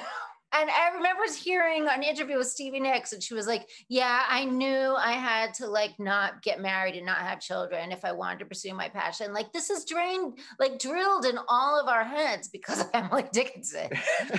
Speaker 9: And I remember hearing an interview with Stevie Nicks, and she was like, yeah, I knew I had to like not get married and not have children if I wanted to pursue my passion. Like, this is drained, like drilled in all of our heads because of Emily Dickinson.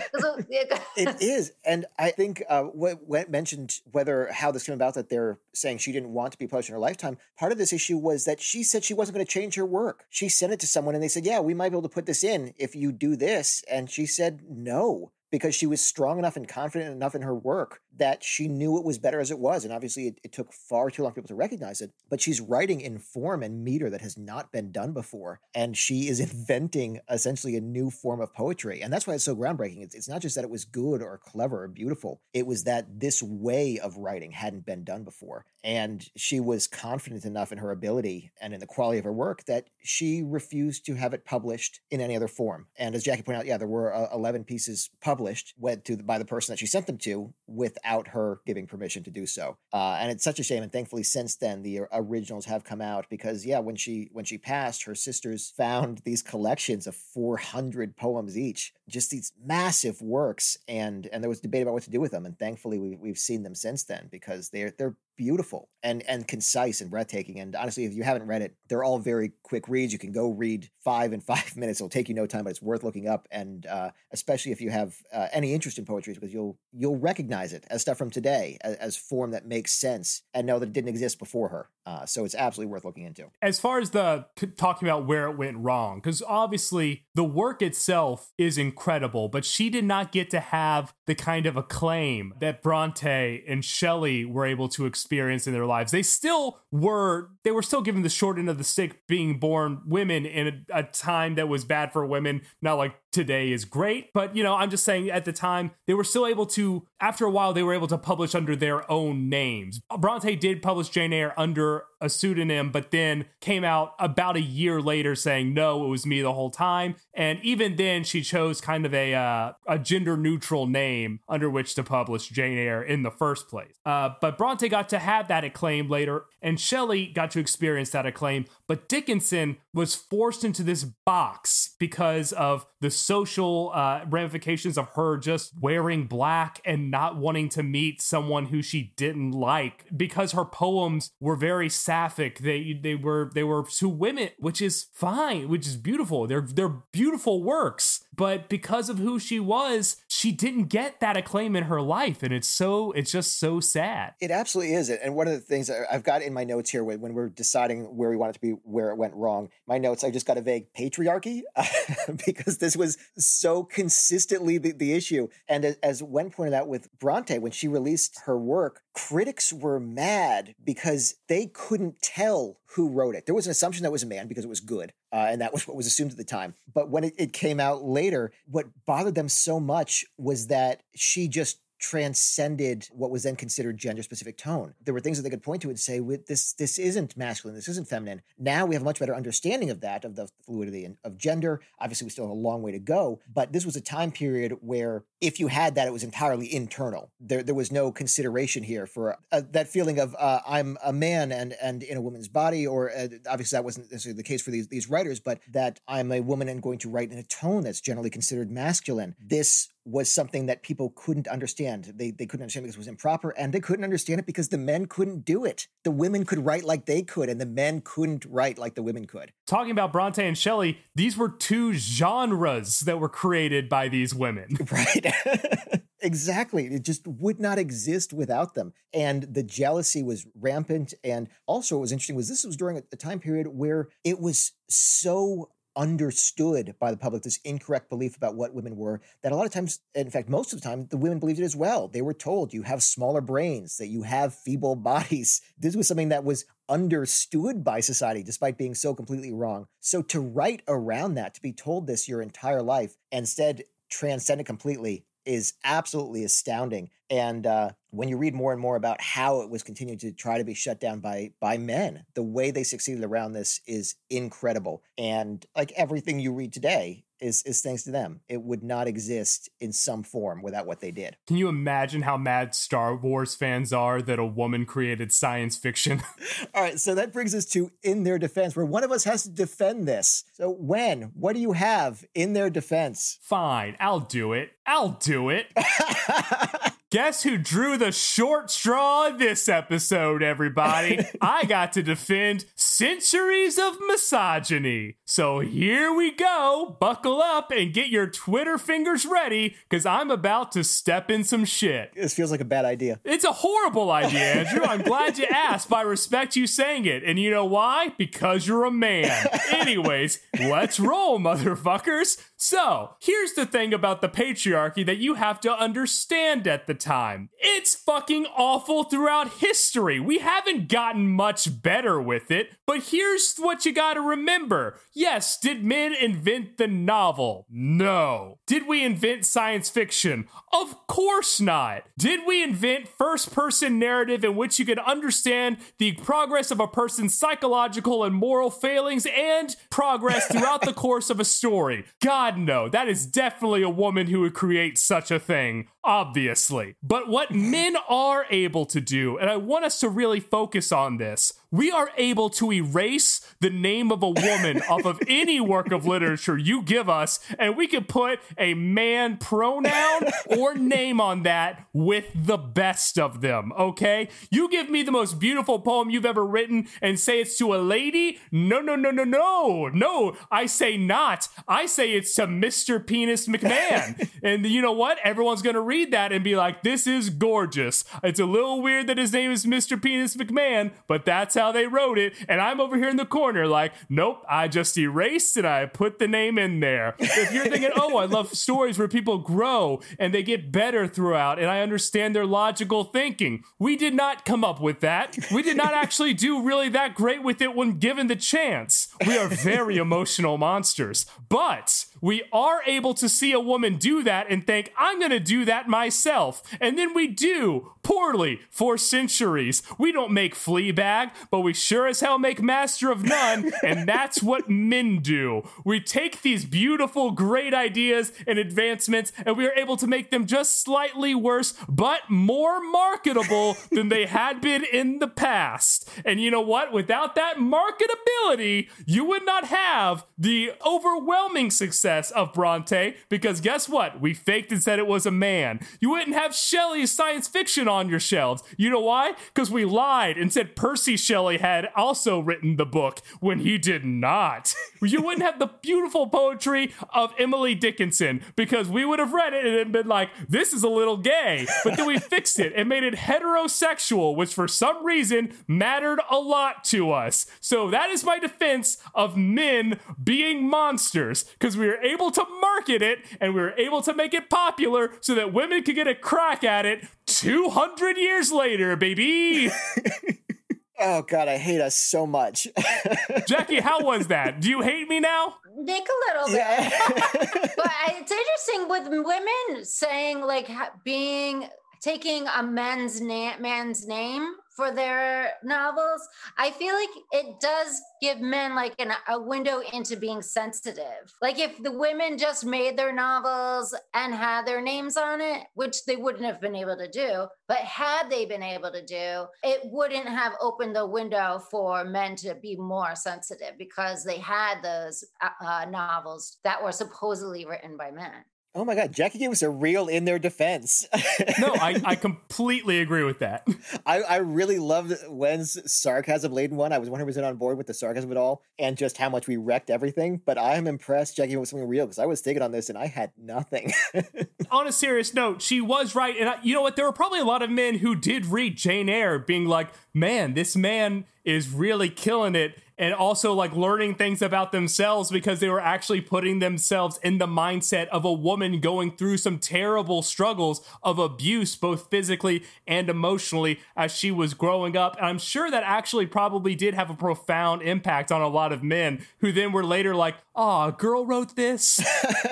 Speaker 8: It is. And I think uh, what, what mentioned whether how this came about, that they're saying she didn't want to be published in her lifetime. Part of this issue was that she said she wasn't going to change her work. She sent it to someone and they said, yeah, we might be able to put this in if you do this. And she said no, because she was strong enough and confident enough in her work that she knew it was better as it was. And obviously it, it took far too long for people to recognize it, but she's writing in form and meter that has not been done before. And she is inventing essentially a new form of poetry. And that's why it's so groundbreaking. It's, it's not just that it was good or clever or beautiful. It was that this way of writing hadn't been done before. And she was confident enough in her ability and in the quality of her work that she refused to have it published in any other form. And as Jackie pointed out, yeah, there were uh, eleven pieces published went to the, by the person that she sent them to without without her giving permission to do so. Uh, and it's such a shame. And thankfully, since then, the originals have come out because, yeah, when she when she passed, her sisters found these collections of four hundred poems each, just these massive works. And and there was debate about what to do with them. And thankfully, we, we've seen them since then because they're they're beautiful and and concise and breathtaking. And honestly, if you haven't read it, they're all very quick reads. You can go read five in five minutes. It'll take you no time, but it's worth looking up. And uh, especially if you have uh, any interest in poetry, because you'll you'll recognize it as stuff from today, as, as form that makes sense, and know that it didn't exist before her. Uh, so it's absolutely worth looking into.
Speaker 7: As far as the talking about where it went wrong, because obviously the work itself is incredible, but she did not get to have the kind of acclaim that Bronte and Shelley were able to experience in their lives. They still were, they were still given the short end of the stick being born women in a, a time that was bad for women. Not like today is great, but you know, I'm just saying at the time they were still able to, after a while, they were able to publish under their own names. Bronte did publish Jane Eyre under a pseudonym, but then came out about a year later saying, no, it was me the whole time. And even then she chose kind of a uh, a gender neutral name under which to publish Jane Eyre in the first place. Uh, but Bronte got to have that acclaim later, and Shelley got to experience that acclaim. But Dickinson was forced into this box because of the social uh, ramifications of her just wearing black and not wanting to meet someone who she didn't like, because her poems were very sapphic. They they were they were to women, which is fine, which is beautiful. They're they're beautiful works. But because of who she was, she didn't get that acclaim in her life. And it's so, it's just so sad.
Speaker 8: It absolutely is. And one of the things I've got in my notes here when we're deciding where we want it to be, where it went wrong, my notes, I just got a vague patriarchy because this was so consistently the, the issue. And as, as Wen pointed out with Bronte, when she released her work, critics were mad because they couldn't tell who wrote it. There was an assumption that it was a man because it was good. Uh, and that was what was assumed at the time. But when it, it came out later, what bothered them so much was that she just transcended what was then considered gender-specific tone. There were things that they could point to and say, this this isn't masculine, this isn't feminine. Now we have a much better understanding of that, of the fluidity of gender. Obviously, we still have a long way to go, but this was a time period where if you had that, it was entirely internal. There there was no consideration here for uh, that feeling of uh, I'm a man and and in a woman's body, or uh, obviously that wasn't necessarily the case for these, these writers, but that I'm a woman and going to write in a tone that's generally considered masculine. This was something that people couldn't understand. They they couldn't understand because it was improper, and they couldn't understand it because the men couldn't do it. The women could write like they could, and the men couldn't write like the women could.
Speaker 7: Talking about Bronte and Shelley, these were two genres that were created by these women.
Speaker 8: Right. Exactly. It just would not exist without them. And the jealousy was rampant. And also what was interesting was this was during a, a time period where it was so understood by the public, this incorrect belief about what women were, that a lot of times, in fact, most of the time, the women believed it as well. They were told you have smaller brains, that you have feeble bodies. This was something that was understood by society, despite being so completely wrong. So to write around that, to be told this your entire life, and instead transcend it completely, is absolutely astounding. And uh, when you read more and more about how it was continuing to try to be shut down by by men, the way they succeeded around this is incredible. And like everything you read today is is thanks to them. It would not exist in some form without what they did.
Speaker 7: Can you imagine how mad Star Wars fans are that a woman created science fiction?
Speaker 8: All right, so that brings us to In Their Defense, where one of us has to defend this. So Wen, what do you have in their defense?
Speaker 7: Fine, I'll do it. I'll do it. Guess who drew the short straw this episode, everybody? I got to defend centuries of misogyny. So here we go. Buckle up and get your Twitter fingers ready, because I'm about to step in some shit.
Speaker 8: This feels like a bad idea.
Speaker 7: It's a horrible idea, Andrew. I'm glad you asked, but I respect you saying it. And you know why? Because you're a man. Anyways, let's roll, motherfuckers. So, here's the thing about the patriarchy that you have to understand at the time. It's fucking awful throughout history. We haven't gotten much better with it, but here's what you gotta remember. Yes, did men invent the novel? No. Did we invent science fiction? Of course not. Did we invent first-person narrative in which you could understand the progress of a person's psychological and moral failings and progress throughout the course of a story? God, no. That is definitely a woman who would create such a thing. obviously. But what men are able to do, and I want us to really focus on this, we are able to erase the name of a woman off of any work of literature you give us, and we can put a man pronoun or name on that with the best of them, okay? You give me the most beautiful poem you've ever written and say it's to a lady? No, no, no, no, no. No, I say not. I say it's to Mister Penis McMahon. And you know what? Everyone's going to read that and be like, this is gorgeous. It's a little weird that his name is Mister Penis McMahon, but that's how they wrote it. And I'm over here in the corner like, nope, I just erased and I put the name in there. If you're thinking, oh, I love stories where people grow and they get better throughout and I understand their logical thinking, we did not come up with that. We did not actually do really that great with it when given the chance. We are very emotional monsters, but we are able to see a woman do that and think, I'm going to do that myself. And then we do poorly for centuries. We don't make Fleabag, but we sure as hell make Master of None. And that's what men do. We take these beautiful, great ideas and advancements, and we are able to make them just slightly worse, but more marketable than they had been in the past. And you know what? Without that marketability, you would not have the overwhelming success of Bronte, because guess what? We faked and said it was a man. You wouldn't have Shelley's science fiction on your shelves. You know why? Because we lied and said Percy Shelley had also written the book when he did not. You wouldn't have the beautiful poetry of Emily Dickinson, because we would have read it and it'd been like, this is a little gay. But then we fixed it and made it heterosexual, which for some reason mattered a lot to us. So that is my defense of men being monsters, because we were able to market it and we were able to make it popular so that women could get a crack at it two hundred years later, baby.
Speaker 8: Oh, God, I hate us so much.
Speaker 7: Jackie, how was that? Do you hate me now?
Speaker 9: Nick, a little bit. Yeah. But I, it's interesting with women saying, like, ha- being, taking a man's, na- man's name for their novels. I feel like it does give men like an, a window into being sensitive. Like if the women just made their novels and had their names on it, which they wouldn't have been able to do, but had they been able to do, it wouldn't have opened the window for men to be more sensitive because they had those uh, novels that were supposedly written by men.
Speaker 8: Oh my God, Jackie gave us a real in their defense.
Speaker 7: No, I, I completely agree with that.
Speaker 8: I, I really loved Wen's sarcasm-laden one. I was one hundred percent on board with the sarcasm of it all and just how much we wrecked everything. But I'm impressed Jackie was something real because I was thinking on this and I had nothing.
Speaker 7: On a serious note, she was right. And I, you know what? There were probably a lot of men who did read Jane Eyre being like, man, this man is really killing it. And also like learning things about themselves because they were actually putting themselves in the mindset of a woman going through some terrible struggles of abuse, both physically and emotionally as she was growing up. And I'm sure that actually probably did have a profound impact on a lot of men who then were later like, oh, a girl wrote this.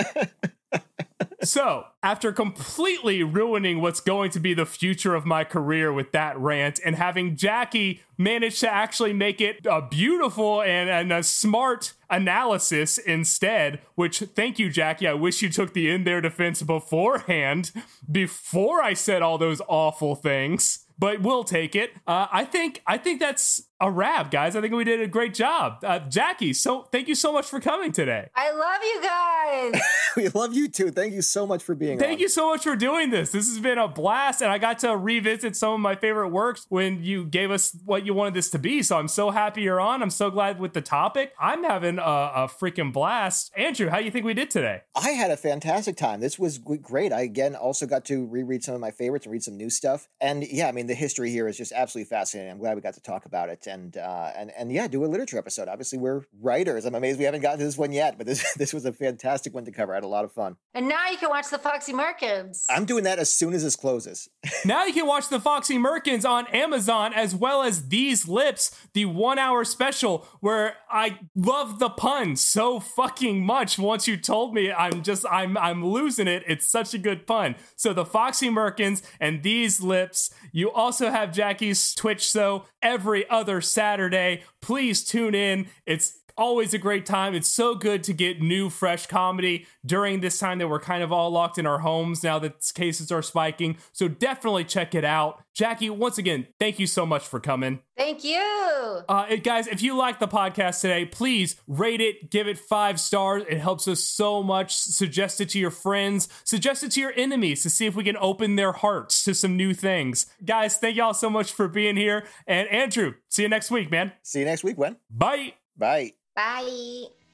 Speaker 7: So, after completely ruining what's going to be the future of my career with that rant and having Jackie manage to actually make it a beautiful and, and a smart analysis instead, which, thank you, Jackie. I wish you took the in their defense beforehand, before I said all those awful things. But we'll take it. Uh, I think I think that's a wrap, guys. I think we did a great job. Uh, Jackie, so thank you so much for coming today.
Speaker 9: I love you guys.
Speaker 8: We love you too. Thank you so much for being
Speaker 7: Thank
Speaker 8: on.
Speaker 7: you so much for doing this. This has been a blast, and I got to revisit some of my favorite works when you gave us what you wanted this to be. So I'm so happy you're on. I'm so glad with the topic. I'm having a, a freaking blast. Andrew, how do you think we did today?
Speaker 8: I had a fantastic time. This was great. I, again, also got to reread some of my favorites and read some new stuff. And yeah, I mean, the history here is just absolutely fascinating. I'm glad we got to talk about it. And, uh, and, and yeah, do a literature episode. Obviously, we're writers. I'm amazed we haven't gotten to this one yet, but this, this was a fantastic one to cover. I had a lot of fun.
Speaker 9: And now you can watch the Foxy Merkins.
Speaker 8: I'm doing that as soon as this closes.
Speaker 7: Now you can watch the Foxy Merkins on Amazon, as well as These Lips, the one hour special where I love the pun so fucking much. Once you told me, I'm just, I'm, I'm losing it. It's such a good pun. So the Foxy Merkins and These Lips. You also have Jackie's Twitch show every other Saturday. Please tune in. It's always a great time. It's so good to get new, fresh comedy during this time that we're kind of all locked in our homes now that cases are spiking. So definitely check it out. Jackie, once again, thank you so much for coming.
Speaker 9: Thank you.
Speaker 7: Uh, guys, if you like the podcast today, please rate it, give it five stars. It helps us so much. Suggest it to your friends, suggest it to your enemies to see if we can open their hearts to some new things. Guys, thank y'all so much for being here. And Andrew, see you next week, man.
Speaker 8: See you next week, Gwen.
Speaker 7: Bye.
Speaker 8: Bye.
Speaker 9: Bye.